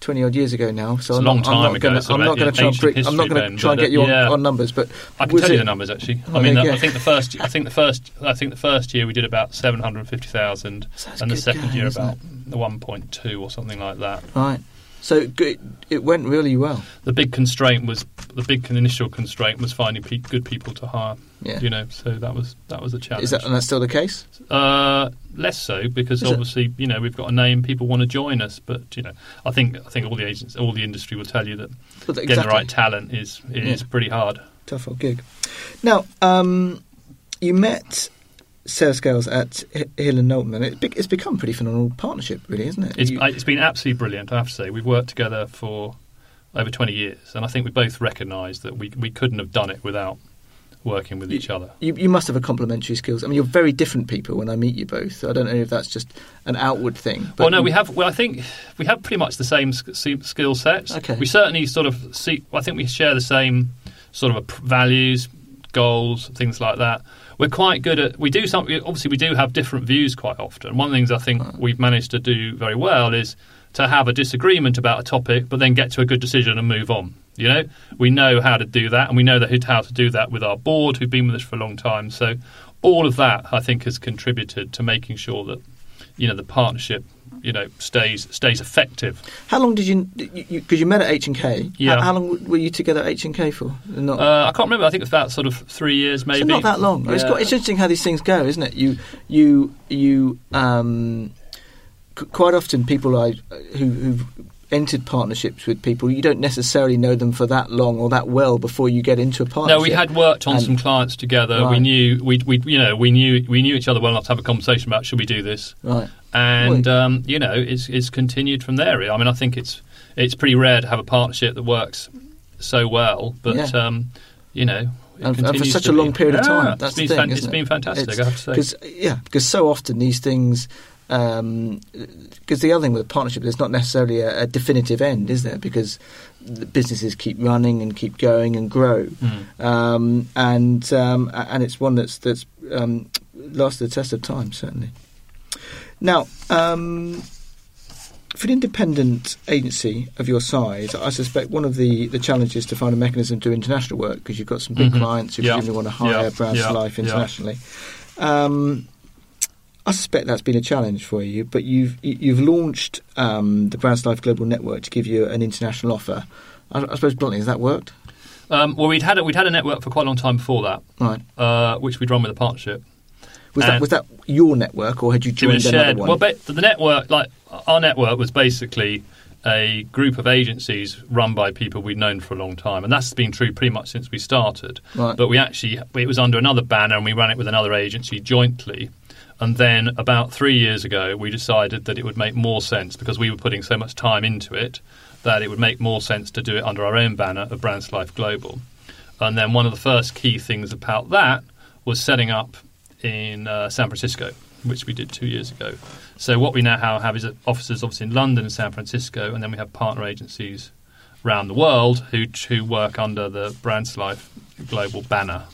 twenty odd years ago now. So it's I'm a long not, time I'm not ago. Gonna, I'm not going to try and bring, I'm not going to try and get you on, yeah. on numbers, but I can was tell you it- the numbers actually. Oh, I mean, there you I go. think the first, I think the first, I think the first year we did about seven hundred fifty thousand, So that's and the good second going, year isn't about one point two or something like that. Right. So good, it went really well. The big constraint was the big initial constraint was finding pe- good people to hire. Yeah. You know, so that was that was a challenge. Is that and that's still the case? Uh, less so because Is it? obviously you know we've got a name, people want to join us, but you know I think I think all the agents, all the industry will tell you that But getting the right talent is is Yeah. pretty hard. Tough old gig. Now, um, you met Sarah Scales at H- Hill and Knowlton, and it, be- it's become a pretty phenomenal partnership, really, isn't it? It's, You- I- it's been absolutely brilliant, I have to say. We've worked together for over twenty years, and I think we both recognise that we we couldn't have done it without working with each other. You, you must have a complementary skills. I mean, you're very different people when I meet you both. I don't know if that's just an outward thing. But Well, no, you- we have. Well, I think we have pretty much the same sk- se- skill sets. Okay. We certainly sort of see. I think we share the same sort of a p- values, goals, things like that. We're quite good at. We do something. Obviously, we do have different views quite often. One of the things I think we've managed to do very well is to have a disagreement about a topic, but then get to a good decision and move on. You know, we know how to do that, and we know that how to do that with our board, who've been with us for a long time. So, all of that, I think, has contributed to making sure that you know the partnership, you know, stays stays effective. How long did you? Because you, 'cause you met at H and K. Yeah. How, how long were you together at H and K for? Not, Uh, I can't remember. I think it's about sort of three years, maybe. So not that long. It's, Yeah. quite, it's interesting how these things go, isn't it? You, you, you. Um, c- quite often, people I, who, who've entered partnerships with people, you don't necessarily know them for that long or that well before you get into a partnership. No, we had worked on And- some clients together. We Right. knew we we you know we knew we knew each other well enough to have a conversation about should we do this, Right. and Right. um, you know it's it's continued from there. I mean, I think it's it's pretty rare to have a partnership that works so well, but Yeah. um, you know. it And, and for continues such to a be- long period of Yeah, time. it's That's been the thing. fan- isn't it's it? been fantastic, It's- I have to say. Cause, yeah, because so often these things. Because the other thing with a partnership, there's not necessarily a, a definitive end, is there? Because the businesses keep running and keep going and grow, Mm. um, and um, a- and it's one that's that's um, lasted the test of time, certainly. Now, um, for an independent agency of your size, I suspect one of the, the challenges to find a mechanism to do international work, because you've got some big Mhm. clients who Yeah. presumably want to hire Yeah. Brands Yeah. for Life Yeah. internationally. Um, I suspect that's been a challenge for you, but you've you- you've launched um, the Brands for Life Global Network to give you an international offer. I, I suppose bluntly, has that worked? Um, well, we'd had a, we'd had a network for quite a long time before that, Right. uh, which we'd run with a partnership. Was that And- was that your network, or had you It joined was another shared. one? Well, ba- the network, like our network, was basically a group of agencies run by people we'd known for a long time, and that's been true pretty much since we started. Right. But we actually, it was under another banner, and we ran it with another agency jointly. And then about three years ago, we decided that it would make more sense, because we were putting so much time into it, that it would make more sense to do it under our own banner of Brands for Life Global. And then one of the first key things about that was setting up in uh, San Francisco, which we did two years ago. So what we now have is offices obviously in London and San Francisco, and then we have partner agencies around the world who who work under the Brands for Life Global banner.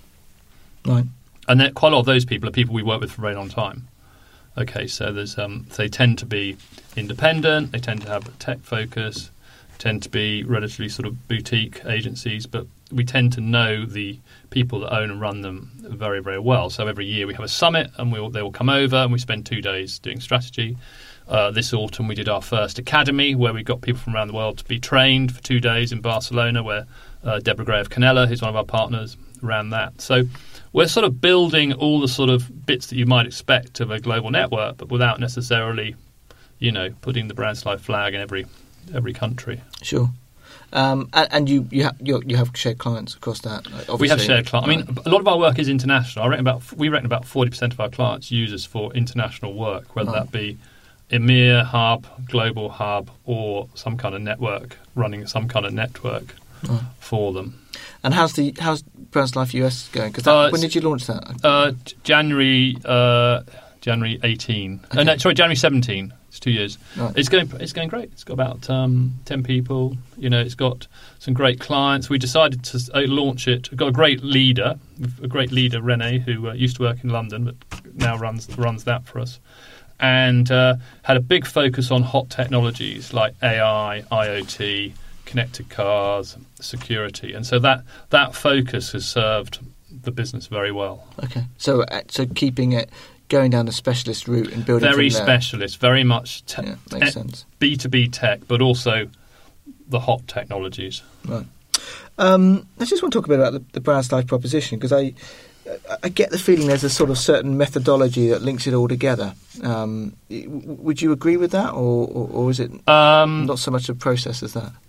Right. And then quite a lot of those people are people we work with for a very long time. Okay, so there's um, they tend to be independent, they tend to have a tech focus, tend to be relatively sort of boutique agencies, but we tend to know the people that own and run them very, very well. So every year we have a summit, and we'll, they will come over, and we spend two days doing strategy. Uh, this autumn we did our first academy, where we got people from around the world to be trained for two days in Barcelona, where uh, Deborah Gray of Canella, who's one of our partners, ran that. So we're sort of building all the sort of bits that you might expect of a global network, but without necessarily, you know, putting the Brands for Life flag in every every country. Sure. Um, and, and you you, ha- you you have shared clients across that. Obviously. We have shared clients. I mean, Right. a lot of our work is international. I reckon about we reckon about forty percent of our clients use us for international work, whether Right. that be E M E A hub, global hub, or some kind of network, running some kind of network Right. for them. And how's the how's Brands for Life U S going? Because Uh, when did you launch that? Uh, J- January uh, January eighteen. Okay. Uh, no, sorry, January seventeen. It's two years. Right. It's going. It's going great. It's got about um, ten people. You know, it's got some great clients. We decided to uh, launch it. We've got a great leader, a great leader, Renee, who uh, used to work in London, but now runs runs that for us. and uh, had a big focus on hot technologies like A I, IoT, connected cars, security. And so that, that focus has served the business very well. Okay. So, uh, so keeping it, going down the specialist route and building very from there. specialist, very much te- yeah, makes e- sense. B two B tech, but also the hot technologies. Right. Um, I just want to talk a bit about the, the Brands Life proposition, because I, I get the feeling there's a sort of certain methodology that links it all together. Um, w- would you agree with that, or, or, or is it Um, not so much a process as that?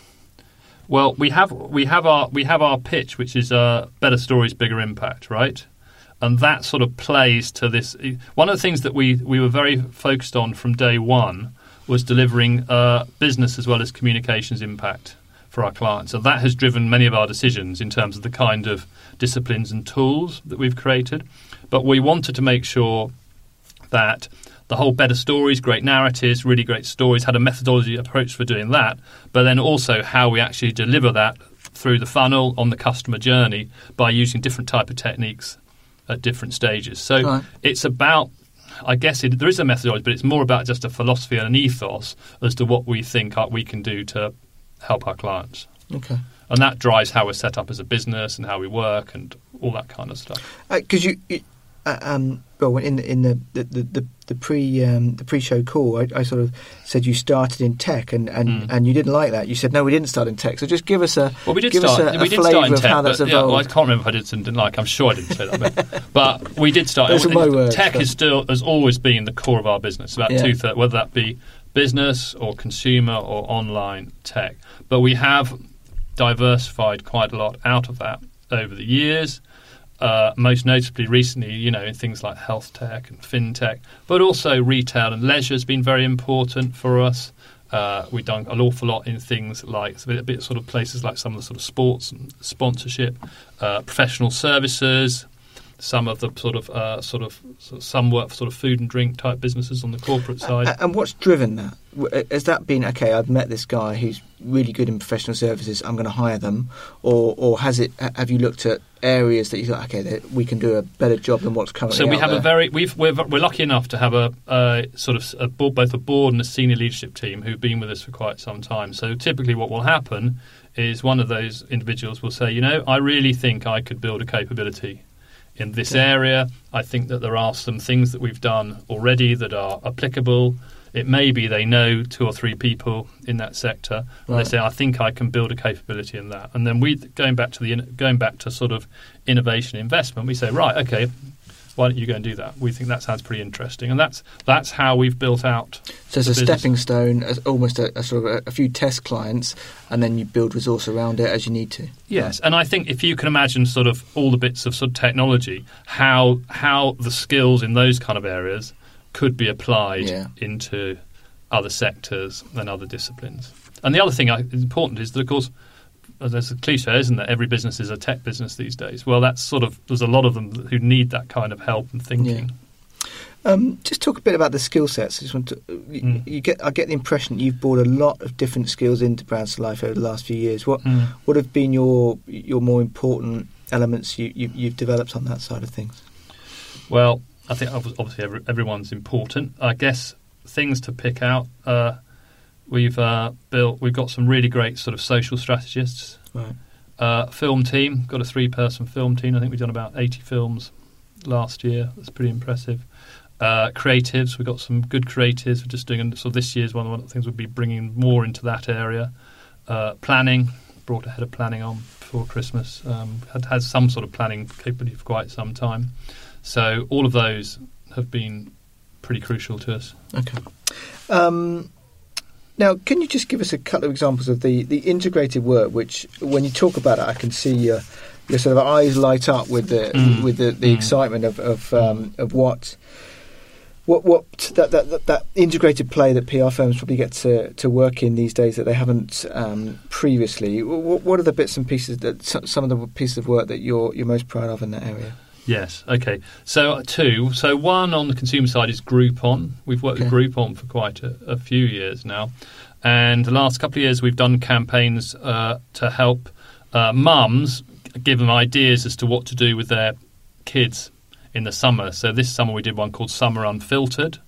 Well, we have we have our we have our pitch, which is uh, better stories, bigger impact, right? And that sort of plays to this. One of the things that we, we were very focused on from day one was delivering uh, business as well as communications impact for our clients. And that has driven many of our decisions in terms of the kind of disciplines and tools that we've created. But we wanted to make sure that the whole better stories, great narratives, really great stories, had a methodology approach for doing that, but then also how we actually deliver that through the funnel on the customer journey by using different type of techniques at different stages. So right. It's about, I guess it, there is a methodology, but it's more about just a philosophy and an ethos as to what we think our, we can do to help our clients. Okay. And that drives how we're set up as a business and how we work and all that kind of stuff. Because uh, you, you uh, um, well, in the, in the the the, the pre um, the pre-show call, I, I sort of said you started in tech, and, and, Mm. and you didn't like that. You said no, we didn't start in tech. So just give us a Well, we did give start. us a, we a did flavour start in of tech, how that's but, yeah, well, I evolved. can't remember if I did and didn't like. I'm sure I didn't say that, but, but we did start. Those are my words, Tech but- is still has always been the core of our business. About Yeah. two thirds, whether that be business or consumer or online tech. But we have diversified quite a lot out of that over the years. Uh, most notably recently, you know, in things like health tech and fintech, but also retail and leisure has been very important for us. Uh, we've done an awful lot in things like a bit sort of places like some of the sort of sports and sponsorship, uh, professional services, some of the sort of uh, sort of sort of some work for sort of food and drink type businesses on the corporate side. A- And what's driven that? W- Has that been, okay, I've met this guy who's really good in professional services, I'm going to hire them? Or or has it? ha- have you looked at areas that you thought, okay, that we can do a better job than what's currently So we out have there? a very we've, we're we're lucky enough to have a, a sort of a board, both a board and a senior leadership team who've been with us for quite some time. So typically, what will happen is one of those individuals will say, you know, I really think I could build a capability in this Yeah. area. I think that there are some things that we've done already that are applicable. It may be they know two or three people in that sector, and Right. they say, "I think I can build a capability in that." And then we, going back to the going back to sort of innovation investment, we say, "Right, okay, why don't you go and do that? We think that sounds pretty interesting," and that's that's how we've built out. So it's the a business. stepping stone, as almost a, a sort of a, a few test clients, and then you build resource around it as you need to. Yes, and I think if you can imagine sort of all the bits of sort of technology, how how the skills in those kind of areas could be applied Yeah. into other sectors and other disciplines. And the other thing I- is important is that, of course, as there's a cliche, isn't that every business is a tech business these days? Well, that's sort of there's a lot of them who need that kind of help and thinking. Um, just talk a bit about the skill sets. I just want to. You, Mm. you get. I get the impression that you've brought a lot of different skills into Brands to Life over the last few years. What Mm. What have been your your more important elements you, you you've developed on that side of things? Well, I think ob- obviously every, everyone's important. I guess things to pick out. Uh, we've uh, built. We've got some really great sort of social strategists. Right. Uh, film team, got a three-person film team. I think we've done about eighty films last year. That's pretty impressive. Uh, creatives, we've got some good creatives. We're just doing, so this year's one of the things we'll be bringing more into that area. Uh, planning, brought a head of planning on before Christmas. Um, had had some sort of planning capability for quite some time. So all of those have been pretty crucial to us. Okay. Um, now, can you just give us a couple of examples of the, the integrated work, which, when you talk about it, I can see your, your sort of eyes light up with the Mm. with the, the Mm. excitement of of, um, of what what what that, that that that integrated play that P R firms probably get to, to work in these days that they haven't um, previously. What, what are the bits and pieces that some of the pieces of work that you're you're most proud of in that area? Yes. Okay. So uh, two. So one on the consumer side is Groupon. We've worked Okay. with Groupon for quite a, a few years now, and the last couple of years we've done campaigns uh, to help uh, mums give them ideas as to what to do with their kids in the summer. So this summer we did one called Summer Unfiltered,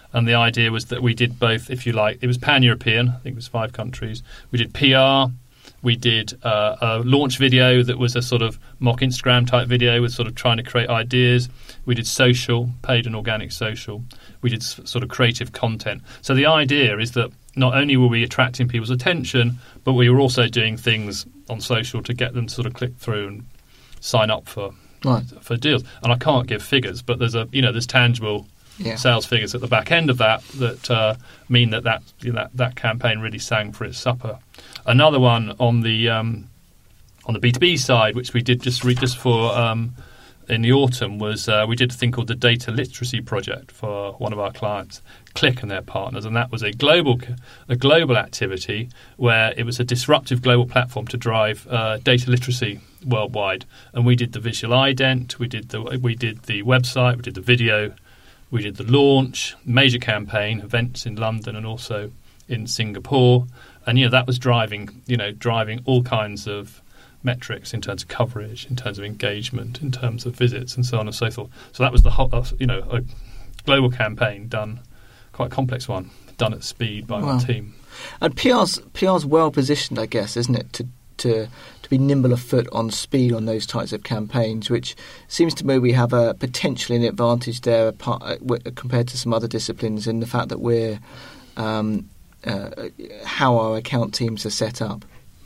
And the idea was that we did both, if you like, it was pan-European, I think it was five countries. We did P R, we did uh, a launch video that was a sort of mock Instagram type video with sort of trying to create ideas. We did social, paid and organic social. We did s- sort of creative content. So the idea is that not only were we attracting people's attention, but we were also doing things on social to get them to sort of click through and sign up for Right. for deals. And I can't give figures, but there's a you know there's tangible Yeah. sales figures at the back end of that that uh, mean that that, you know, that that campaign really sang for its supper. Another one on the um, on the B two B side, which we did just re- just for um, in the autumn, was uh, we did a thing called the Data Literacy Project for one of our clients, Click and their partners, and that was a global a global activity where it was a disruptive global platform to drive uh, data literacy worldwide. And we did the visual ident, we did the we did the website, we did the video, we did the launch, major campaign, events in London and also in Singapore, and you know that was driving you know driving all kinds of metrics in terms of coverage, in terms of engagement, in terms of visits, and so on and so forth. So that was the whole, uh, you know a global campaign done, quite a complex one, done at speed by Wow. our team. And P R's P R's well positioned, I guess, isn't it, to to to be nimble of foot on speed on those types of campaigns, which seems to me we have a potentially an advantage there apart, uh, w- compared to some other disciplines in the fact that we're um, uh, how our account teams are set up.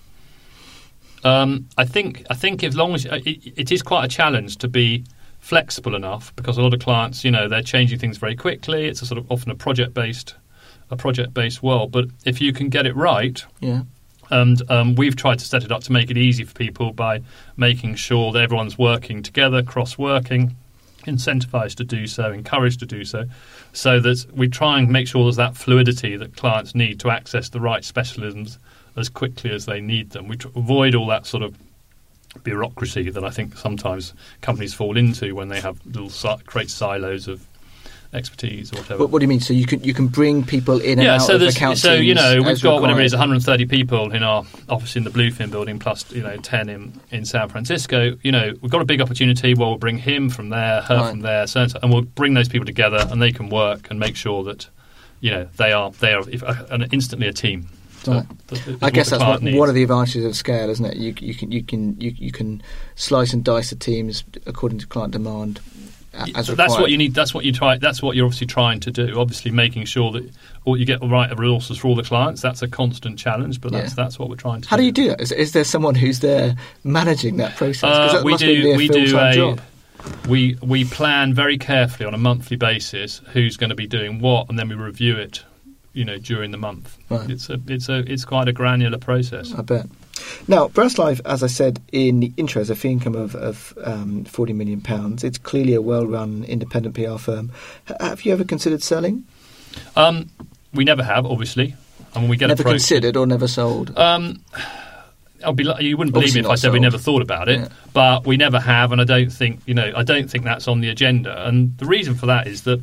Um, I think I think as long as uh, it, it is quite a challenge to be flexible enough, because a lot of clients, you know, they're changing things very quickly. It's a sort of often a project based a project based world. But if you can get it right, Yeah. and um, we've tried to set it up to make it easy for people by making sure that everyone's working together, cross working, incentivized to do so, encouraged to do so, so that we try and make sure there's that fluidity that clients need to access the right specialisms as quickly as they need them. We tr- avoid all that sort of bureaucracy that I think sometimes companies fall into when they have little si- create silos of expertise or whatever. What, what do you mean? So you can you can bring people in and yeah, out so of there's account so teams you know we've as got whatever it is, required? one hundred thirty people in our office in the Bluefin building, plus you know ten in, in San Francisco. You know we've got a big opportunity. Well, we'll bring him from there, her Right. from there, so and so, and we'll bring those people together, and they can work and make sure that you know they are they are if, uh, an, instantly a team. So Right. that is I what guess the that's client one, needs. one of the advantages of scale, isn't it? You, you can you can you, you can slice and dice the teams according to client demand. a- As So that's required. what you need. That's what you try. That's what you're obviously trying to do. Obviously, making sure that all you get the right resources for all the clients. That's a constant challenge, but that's Yeah. that's what we're trying to. How do do you do that? Is, is there someone who's there managing that process? 'Cause Uh, that we must be do. a We full-time do a. job. We we plan very carefully on a monthly basis who's going to be doing what, and then we review it. You know, during the month. Right. It's a it's a it's quite a granular process. I bet. Now, Brass Life, as I said in the intro, has a fee income of, of um, forty million pounds. It's clearly a well-run independent P R firm. H- have you ever considered selling? Um, we never have, obviously. I mean, we get Never approached. considered or never sold? Um, I'll be. li- You wouldn't believe Obviously me if not I said we sold. never thought about it, Yeah. but we never have, and I don't think you know. I don't think that's on the agenda. And the reason for that is that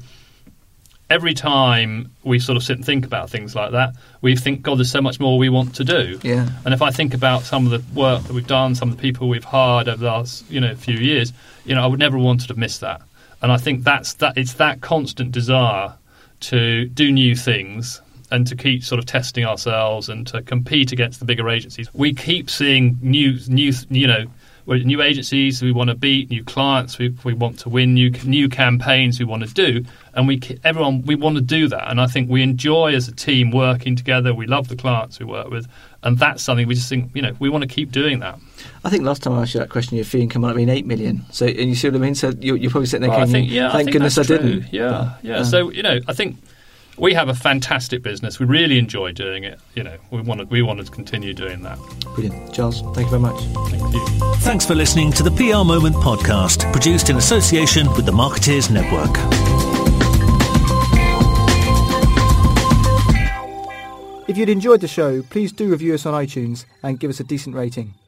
every time we sort of sit and think about things like that, we think, God, there's so much more we want to do. Yeah. And if I think about some of the work that we've done, some of the people we've hired over the last you know few years, you know, I would never want to have missed that. And I think that's that. It's that constant desire to do new things and to keep sort of testing ourselves and to compete against the bigger agencies. We keep seeing new, new, you know, new agencies we want to beat, new clients we, we want to win, new new campaigns we want to do, and we everyone we want to do that. And I think we enjoy as a team working together. We love the clients we work with, and that's something we just think you know we want to keep doing that. I think last time I asked you that question, your fee income might have been eight million. So, and you see what I mean? So you're, you're probably sitting there Well, I thinking, think, yeah, I thank think goodness I that's true. didn't. Yeah, But, yeah. uh, So you know, I think we have a fantastic business. We really enjoy doing it. You know, we want to we want to continue doing that. Brilliant. Charles, thank you very much. Thank you. Thanks for listening to the P R Moment podcast, produced in association with the Marketeers Network. If you'd enjoyed the show, please do review us on iTunes and give us a decent rating.